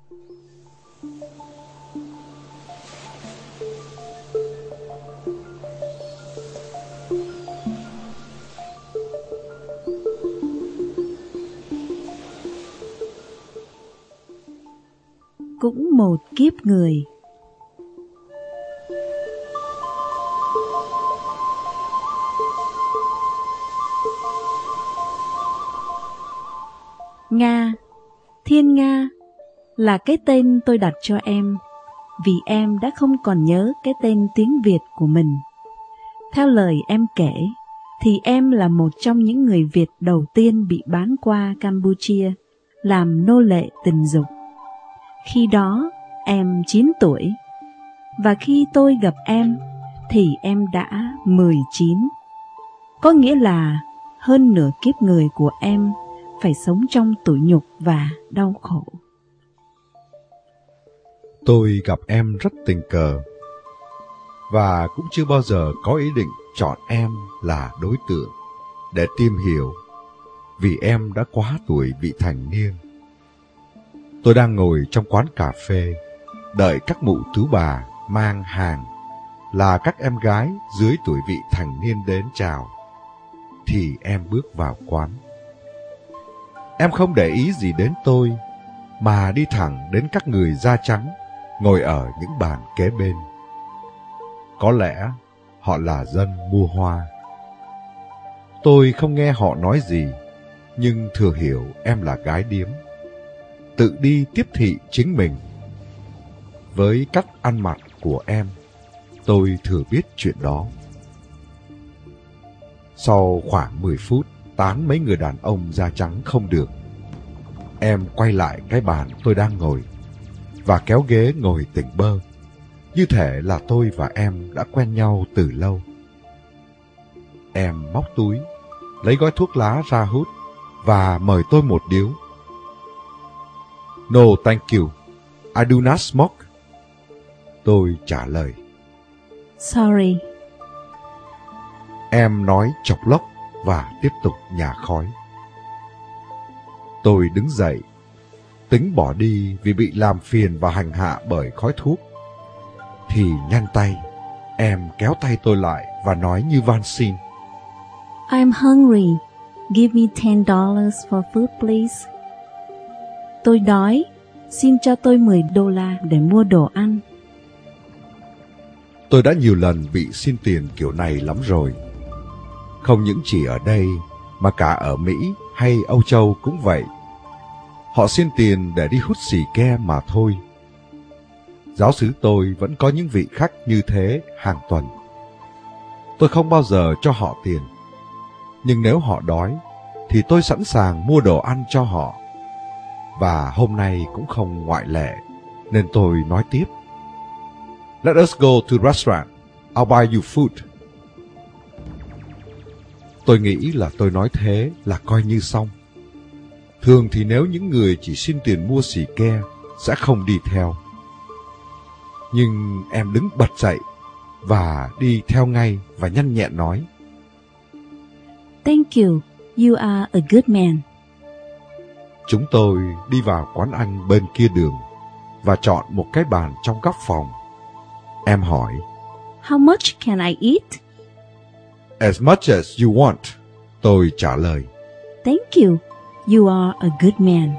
Cũng một kiếp người. Nga, Thiên Nga là cái tên tôi đặt cho em, vì em đã không còn nhớ cái tên tiếng Việt của mình. Theo lời em kể, thì em là một trong những người Việt đầu tiên bị bán qua Campuchia làm nô lệ tình dục. Khi đó em 9 tuổi, và khi tôi gặp em thì em đã 19. Có nghĩa là hơn nửa kiếp người của em phải sống trong tủi nhục và đau khổ. Tôi gặp em rất tình cờ, và cũng chưa bao giờ có ý định chọn em là đối tượng để tìm hiểu, vì em đã quá tuổi vị thành niên. Tôi đang ngồi trong quán cà phê, đợi các mụ tứ bà mang hàng là các em gái dưới tuổi vị thành niên đến chào, thì em bước vào quán. Em không để ý gì đến tôi, mà đi thẳng đến các người da trắng ngồi ở những bàn kế bên. Có lẽ họ là dân mua hoa. Tôi không nghe họ nói gì, nhưng thừa hiểu em là gái điếm, tự đi tiếp thị chính mình. Với cách ăn mặc của em, tôi thừa biết chuyện đó. Sau khoảng 10 phút tán mấy người đàn ông da trắng không được, em quay lại cái bàn tôi đang ngồi và kéo ghế ngồi tỉnh bơ, như thể là tôi và em đã quen nhau từ lâu. Em móc túi, lấy gói thuốc lá ra hút và mời tôi một điếu. No, thank you. I do not smoke. Tôi trả lời. Sorry. Em nói chọc lốc và tiếp tục nhả khói. Tôi đứng dậy, tính bỏ đi vì bị làm phiền và hành hạ bởi khói thuốc. Thì nhanh tay, em kéo tay tôi lại và nói như van xin. I'm hungry. Give me $10 for food, please. Tôi đói. Xin cho tôi $10 để mua đồ ăn. Tôi đã nhiều lần bị xin tiền kiểu này lắm rồi. Không những chỉ ở đây, mà cả ở Mỹ hay Âu Châu cũng vậy. Họ xin tiền để đi hút xì ke mà thôi. Giáo xứ tôi vẫn có những vị khách như thế hàng tuần. Tôi không bao giờ cho họ tiền. Nhưng nếu họ đói, thì tôi sẵn sàng mua đồ ăn cho họ. Và hôm nay cũng không ngoại lệ, nên tôi nói tiếp. Let us go to the restaurant. I'll buy you food. Tôi nghĩ là tôi nói thế là coi như xong. Thường thì nếu những người chỉ xin tiền mua xì ke sẽ không đi theo. Nhưng em đứng bật dậy và đi theo ngay và nhanh nhẹn nói. Thank you. You are a good man. Chúng tôi đi vào quán ăn bên kia đường và chọn một cái bàn trong góc phòng. Em hỏi. How much can I eat? As much as you want. Tôi trả lời. Thank you. You are a good man.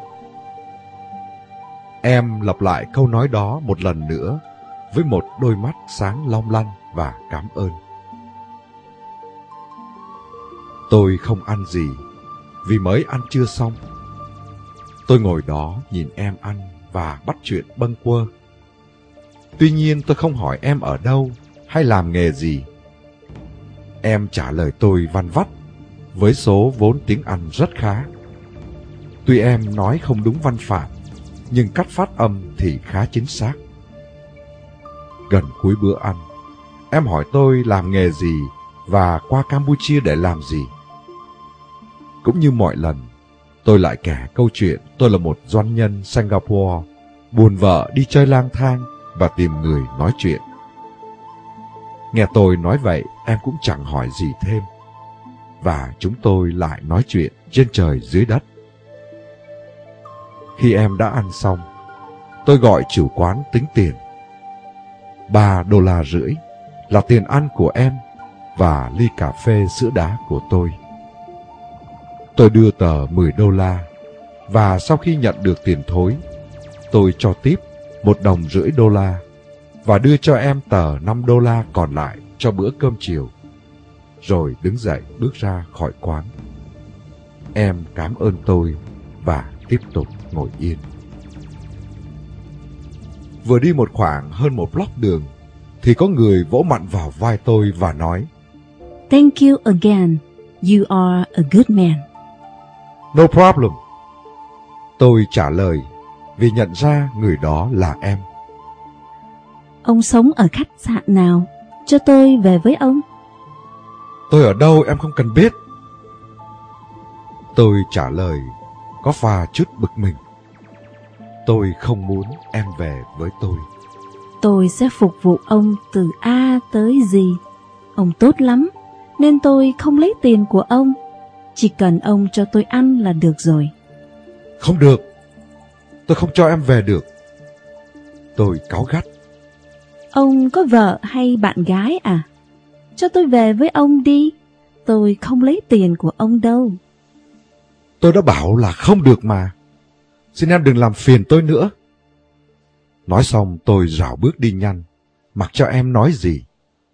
Em lặp lại câu nói đó một lần nữa với một đôi mắt sáng long lanh và cảm ơn. Tôi không ăn gì vì mới ăn trưa xong. Tôi ngồi đó nhìn em ăn và bắt chuyện bâng quơ. Tuy nhiên tôi không hỏi em ở đâu hay làm nghề gì. Em trả lời tôi vắn vắt với số vốn tiếng Anh rất khá. Tuy em nói không đúng văn phạm, nhưng cách phát âm thì khá chính xác. Gần cuối bữa ăn, em hỏi tôi làm nghề gì và qua Campuchia để làm gì. Cũng như mọi lần, tôi lại kể câu chuyện tôi là một doanh nhân Singapore, buồn vợ đi chơi lang thang và tìm người nói chuyện. Nghe tôi nói vậy, em cũng chẳng hỏi gì thêm. Và chúng tôi lại nói chuyện trên trời dưới đất. Khi em đã ăn xong, Tôi gọi chủ quán tính tiền. $3.50 là tiền ăn của em và ly cà phê sữa đá của tôi. Tôi đưa tờ $10 và sau khi nhận được tiền thối, tôi cho tiếp $1.50 và đưa cho em tờ $5 còn lại cho bữa cơm chiều, rồi đứng dậy bước ra khỏi quán. Em cảm ơn tôi và tiếp tục ngồi yên. Vừa đi một khoảng hơn 1 block đường thì có người vỗ mạnh vào vai tôi và nói: Thank you again. You are a good man. No problem. Tôi trả lời vì nhận ra người đó là em. Ông sống ở khách sạn nào? Cho tôi về với ông. Tôi ở đâu em không cần biết. Tôi trả lời có pha chút bực mình. Tôi không muốn em về với tôi. Tôi sẽ phục vụ ông từ A tới Z. Ông tốt lắm, nên tôi không lấy tiền của ông. Chỉ cần ông cho tôi ăn là được rồi. Không được. Tôi không cho em về được. Tôi cáu gắt. Ông có vợ hay bạn gái à? Cho tôi về với ông đi. Tôi không lấy tiền của ông đâu. Tôi đã bảo là không được mà. Xin em đừng làm phiền tôi nữa. Nói xong tôi rảo bước đi nhanh, mặc cho em nói gì.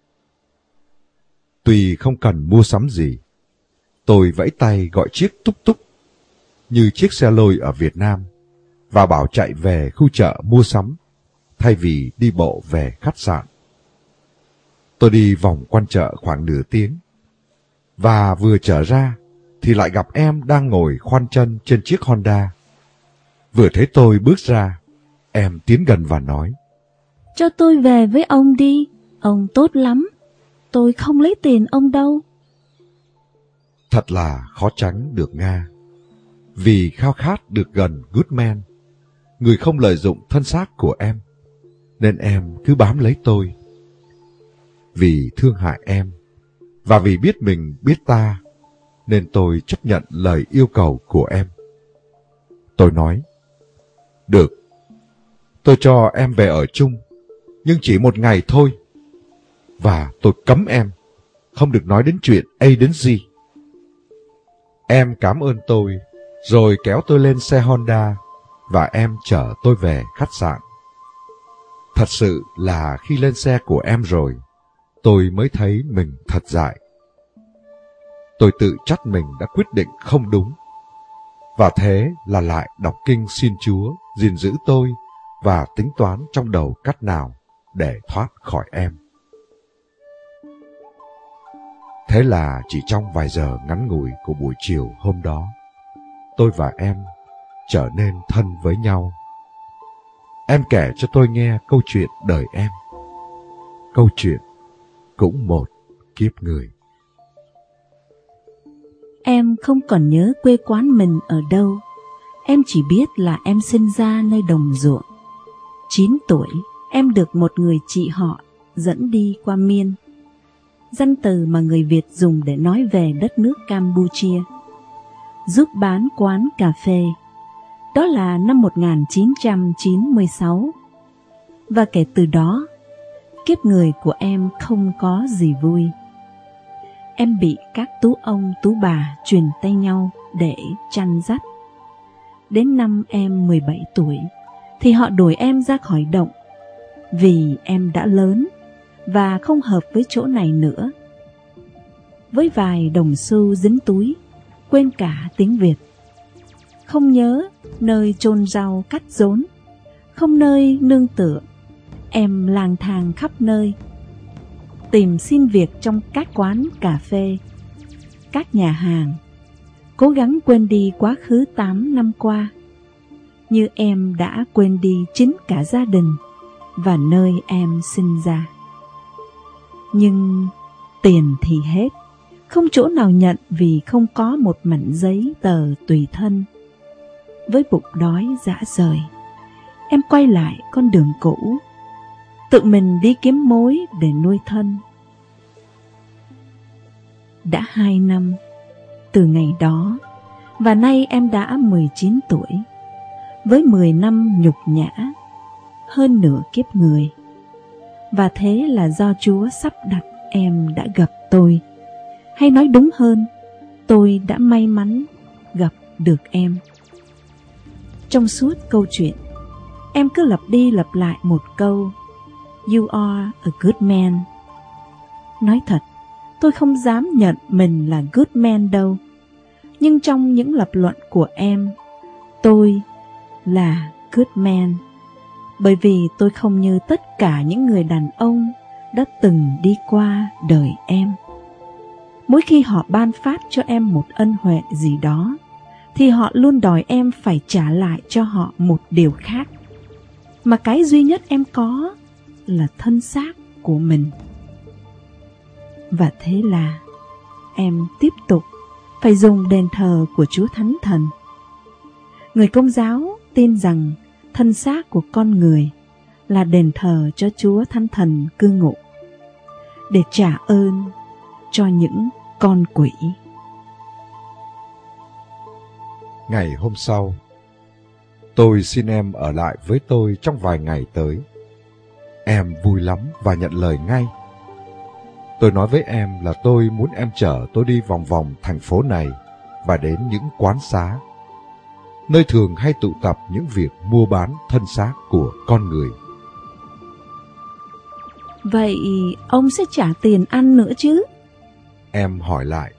Tuy không cần mua sắm gì, tôi vẫy tay gọi chiếc túc túc, như chiếc xe lôi ở Việt Nam, và bảo chạy về khu chợ mua sắm, thay vì đi bộ về khách sạn. Tôi đi vòng quanh chợ khoảng nửa tiếng, và vừa trở ra thì lại gặp em đang ngồi khoanh chân trên chiếc Honda. Vừa thấy tôi bước ra, em tiến gần và nói: Cho tôi về với ông đi. Ông tốt lắm. Tôi không lấy tiền ông đâu. Thật là khó tránh được Nga. Vì khao khát được gần Goodman, người không lợi dụng thân xác của em, nên em cứ bám lấy tôi. Vì thương hại em, và vì biết mình biết ta, nên tôi chấp nhận lời yêu cầu của em. Tôi nói: Được, tôi cho em về ở chung, nhưng chỉ 1 ngày thôi. Và tôi cấm em không được nói đến chuyện A đến Z. Em cảm ơn tôi, rồi kéo tôi lên xe Honda, và em chở tôi về khách sạn. Thật sự là khi lên xe của em rồi, tôi mới thấy mình thật dại. Tôi tự trách mình đã quyết định không đúng, và thế là lại đọc kinh xin Chúa gìn giữ tôi và tính toán trong đầu cách nào để thoát khỏi em. Thế là chỉ trong vài giờ ngắn ngủi của buổi chiều hôm đó, tôi và em trở nên thân với nhau. Em kể cho tôi nghe câu chuyện đời em. Câu chuyện cũng một kiếp người. Em không còn nhớ quê quán mình ở đâu. Em chỉ biết là em sinh ra nơi đồng ruộng. 9 tuổi, em được một người chị họ dẫn đi qua Miên, danh từ mà người Việt dùng để nói về đất nước Campuchia, giúp bán quán cà phê. Đó là năm 1996. Và kể từ đó, kiếp người của em không có gì vui. Em bị các tú ông tú bà truyền tay nhau để chăn dắt. Đến năm em 17 tuổi thì họ đuổi em ra khỏi động, vì em đã lớn và không hợp với chỗ này nữa. Với vài đồng xu dính túi, quên cả tiếng Việt, không nhớ nơi chôn rau cắt rốn, không nơi nương tựa, em lang thang khắp nơi, tìm xin việc trong các quán cà phê, các nhà hàng, cố gắng quên đi quá khứ 8 năm qua, như em đã quên đi chính cả gia đình và nơi em sinh ra. Nhưng tiền thì hết, không chỗ nào nhận vì không có một mảnh giấy tờ tùy thân. Với bụng đói rã rời, em quay lại con đường cũ, tự mình đi kiếm mối để nuôi thân. Đã 2 năm từ ngày đó, và nay em đã 19 tuổi. Với 10 năm nhục nhã, hơn nửa kiếp người. Và thế là do Chúa sắp đặt em đã gặp tôi. Hay nói đúng hơn, tôi đã may mắn gặp được em. Trong suốt câu chuyện, em cứ lặp đi lặp lại một câu: You are a good man. Nói thật, tôi không dám nhận mình là good man đâu. Nhưng trong những lập luận của em, tôi là good man. Bởi vì tôi không như tất cả những người đàn ông đã từng đi qua đời em. Mỗi khi họ ban phát cho em một ân huệ gì đó, thì họ luôn đòi em phải trả lại cho họ một điều khác. Mà cái duy nhất em có là thân xác của mình. Và thế là em tiếp tục phải dùng đền thờ của Chúa Thánh Thần. Người Công giáo tin rằng thân xác của con người là đền thờ cho Chúa Thánh Thần cư ngụ, để trả ơn cho những con quỷ. Ngày hôm sau, tôi xin em ở lại với tôi trong vài ngày tới. Em vui lắm và nhận lời ngay. Tôi nói với em là tôi muốn em chở tôi đi vòng vòng thành phố này và đến những quán xá, nơi thường hay tụ tập những việc mua bán thân xác của con người. Vậy ông sẽ trả tiền ăn nữa chứ? Em hỏi lại.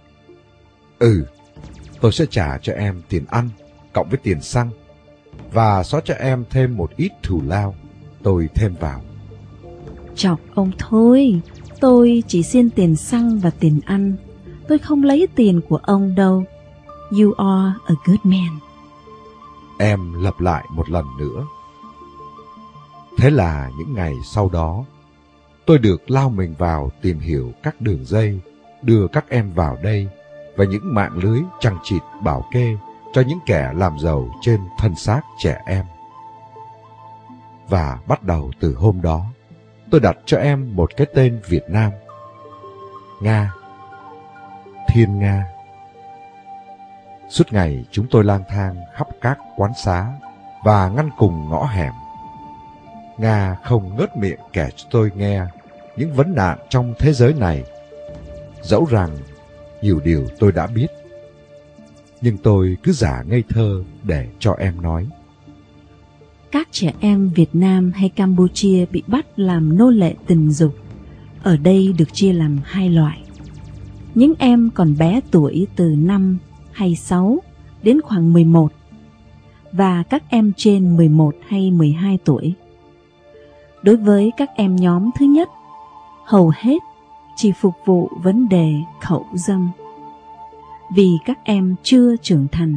Tôi sẽ trả cho em tiền ăn, cộng với tiền xăng, và xóa cho em thêm một ít thù lao, tôi thêm vào. Chọc ông thôi, tôi chỉ xin tiền xăng và tiền ăn. Tôi không lấy tiền của ông đâu. You are a good man. Em lặp lại một lần nữa. Thế là những ngày sau đó, tôi được lao mình vào tìm hiểu các đường dây đưa các em vào đây và những mạng lưới chằng chịt bảo kê cho những kẻ làm giàu trên thân xác trẻ em. Và bắt đầu từ hôm đó, tôi đặt cho em một cái tên Việt Nam: Nga, Thiên Nga. Suốt ngày chúng tôi lang thang khắp các quán xá và ngăn cùng ngõ hẻm. Nga không ngớt miệng kể cho tôi nghe những vấn nạn trong thế giới này, dẫu rằng nhiều điều tôi đã biết. Nhưng tôi cứ giả ngây thơ để cho em nói. Các trẻ em Việt Nam hay Campuchia bị bắt làm nô lệ tình dục ở đây được chia làm hai loại. Những em còn bé tuổi từ 5 hay 6 đến khoảng 11, và các em trên 11 hay 12 tuổi. Đối với các em nhóm thứ nhất, hầu hết chỉ phục vụ vấn đề khẩu dâm, vì các em chưa trưởng thành.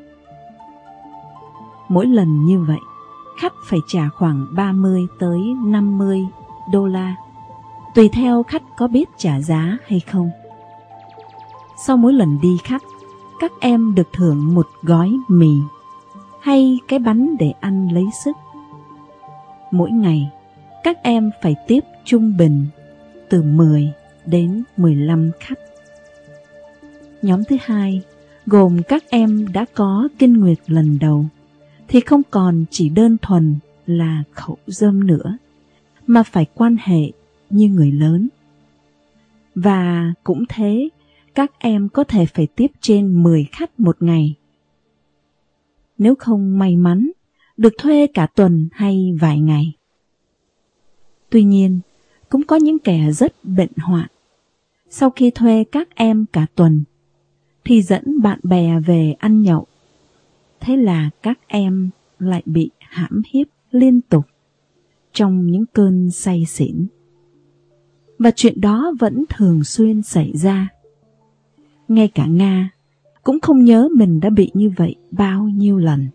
Mỗi lần như vậy, khách phải trả khoảng 30 tới 50 đô la, tùy theo khách có biết trả giá hay không. Sau mỗi lần đi khách, các em được thưởng một gói mì hay cái bánh để ăn lấy sức. Mỗi ngày, các em phải tiếp trung bình từ 10 đến 15 khách. Nhóm thứ hai, gồm các em đã có kinh nguyệt lần đầu, thì không còn chỉ đơn thuần là khẩu dâm nữa, mà phải quan hệ như người lớn. Và cũng thế, các em có thể phải tiếp trên 10 khách một ngày. Nếu không may mắn, được thuê cả tuần hay vài ngày. Tuy nhiên, cũng có những kẻ rất bệnh hoạn. Sau khi thuê các em cả tuần, thì dẫn bạn bè về ăn nhậu. Thế là các em lại bị hãm hiếp liên tục trong những cơn say xỉn. Và chuyện đó vẫn thường xuyên xảy ra. Ngay cả Nga cũng không nhớ mình đã bị như vậy bao nhiêu lần.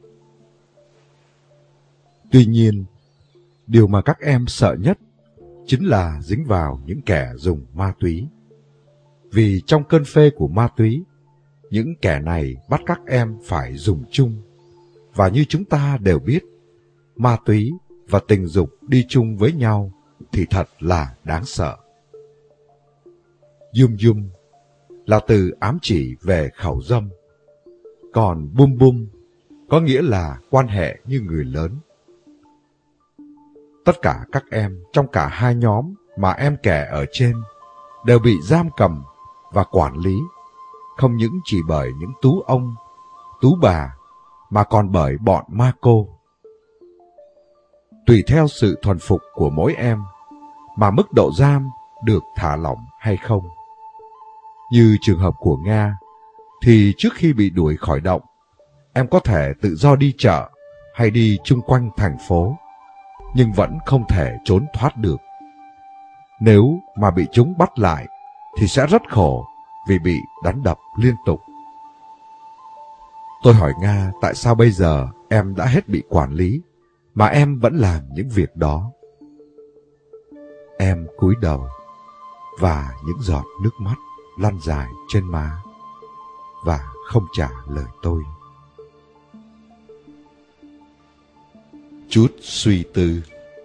Tuy nhiên, điều mà các em sợ nhất chính là dính vào những kẻ dùng ma túy. Vì trong cơn phê của ma túy, những kẻ này bắt các em phải dùng chung. Và như chúng ta đều biết, ma túy và tình dục đi chung với nhau thì thật là đáng sợ. Yum yum là từ ám chỉ về khẩu dâm, còn bum bum có nghĩa là quan hệ như người lớn. Tất cả các em trong cả hai nhóm mà em kể ở trên đều bị giam cầm và quản lý, không những chỉ bởi những tú ông, tú bà, mà còn bởi bọn ma cô. Tùy theo sự thuần phục của mỗi em mà mức độ giam được thả lỏng hay không. Như trường hợp của Nga, thì trước khi bị đuổi khỏi động, em có thể tự do đi chợ hay đi chung quanh thành phố, nhưng vẫn không thể trốn thoát được. Nếu mà bị chúng bắt lại thì sẽ rất khổ vì bị đánh đập liên tục. Tôi hỏi Nga tại sao bây giờ em đã hết bị quản lý mà em vẫn làm những việc đó. Em cúi đầu và những giọt nước mắt lăn dài trên má và không trả lời tôi. Chút suy tư.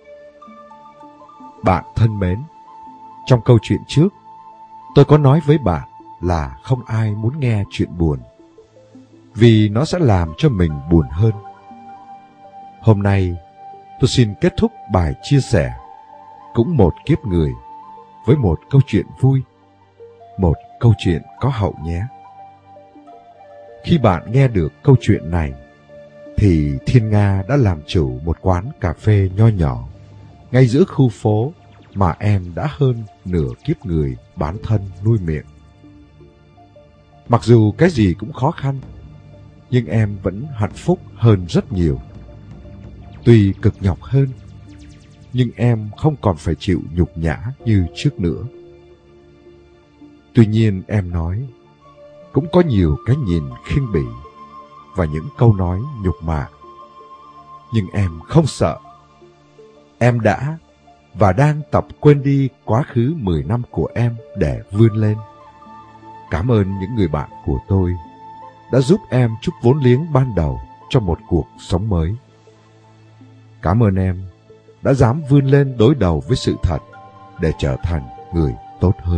Bạn thân mến, trong câu chuyện trước, tôi có nói với bạn là không ai muốn nghe chuyện buồn, vì nó sẽ làm cho mình buồn hơn. Hôm nay, tôi xin kết thúc bài chia sẻ cũng một kiếp người với một câu chuyện vui, một câu chuyện có hậu nhé. Khi bạn nghe được câu chuyện này, thì Thiên Nga đã làm chủ một quán cà phê nho nhỏ ngay giữa khu phố mà em đã hơn nửa kiếp người bán thân nuôi miệng. Mặc dù cái gì cũng khó khăn, nhưng em vẫn hạnh phúc hơn rất nhiều. Tuy cực nhọc hơn, nhưng em không còn phải chịu nhục nhã như trước nữa. Tuy nhiên em nói, cũng có nhiều cái nhìn khinh bỉ và những câu nói nhục mạ. Nhưng em không sợ. Em đã và đang tập quên đi quá khứ 10 năm của em để vươn lên. Cảm ơn những người bạn của tôi đã giúp em chút vốn liếng ban đầu cho một cuộc sống mới. Cảm ơn em đã dám vươn lên đối đầu với sự thật để trở thành người tốt hơn.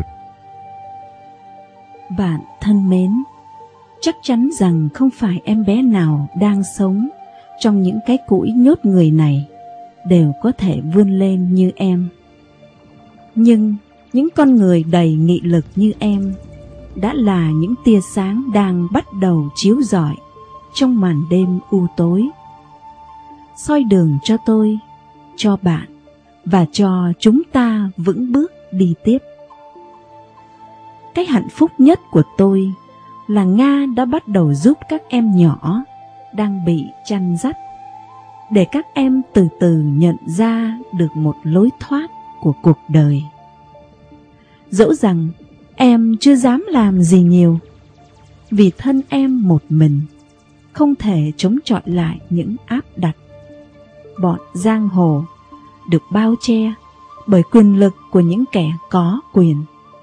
Bạn thân mến, chắc chắn rằng không phải em bé nào đang sống trong những cái cũi nhốt người này đều có thể vươn lên như em. Nhưng những con người đầy nghị lực như em đã là những tia sáng đang bắt đầu chiếu rọi trong màn đêm u tối, soi đường cho tôi, cho bạn và cho chúng ta vững bước đi tiếp. Cái hạnh phúc nhất của tôi là Nga đã bắt đầu giúp các em nhỏ đang bị chăn dắt, để các em từ từ nhận ra được một lối thoát của cuộc đời. Dẫu rằng em chưa dám làm gì nhiều, vì thân em một mình không thể chống chọi lại những áp đặt. Bọn giang hồ được bao che bởi quyền lực của những kẻ có quyền.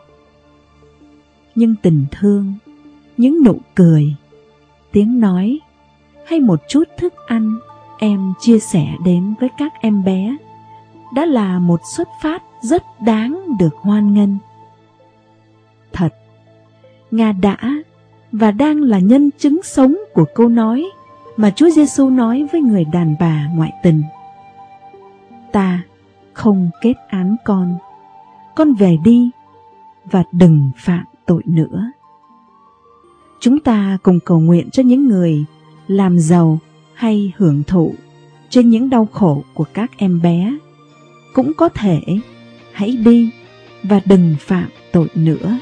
Nhưng tình thương, những nụ cười, tiếng nói hay một chút thức ăn em chia sẻ đến với các em bé đã là một xuất phát rất đáng được hoan nghênh. Thật, Nga đã và đang là nhân chứng sống của câu nói mà Chúa Giêsu nói với người đàn bà ngoại tình: Ta không kết án con về đi và đừng phạm tội nữa. Chúng ta cùng cầu nguyện cho những người làm giàu hay hưởng thụ trên những đau khổ của các em bé. Cũng có thể hãy đi và đừng phạm tội nữa.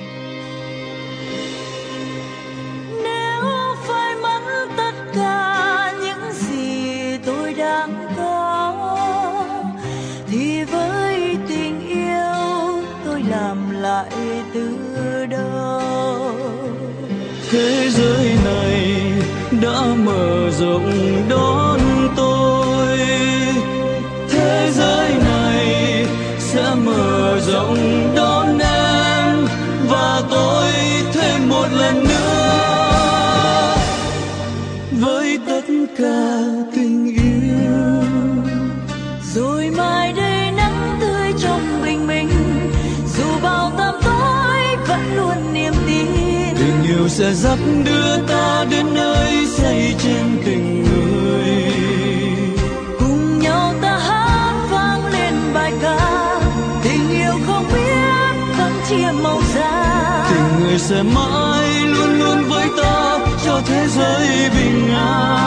Nếu phải mất tất cả những gì tôi đang có, thì với tình yêu tôi làm lại từ đầu. Thế giới này đã mở rộng đón tôi, thế giới này sẽ mở rộng đón em và tôi thêm một lần nữa. Với tất cả tình yêu, rồi mai đây nắng tươi trong bình minh, dù bao tăm tối vẫn luôn niềm tin. tình yêu sẽ dắt đưa ta đến nơi xây trên tình người. Cùng nhau ta hát vang sẽ mãi luôn luôn với ta cho thế giới bình an.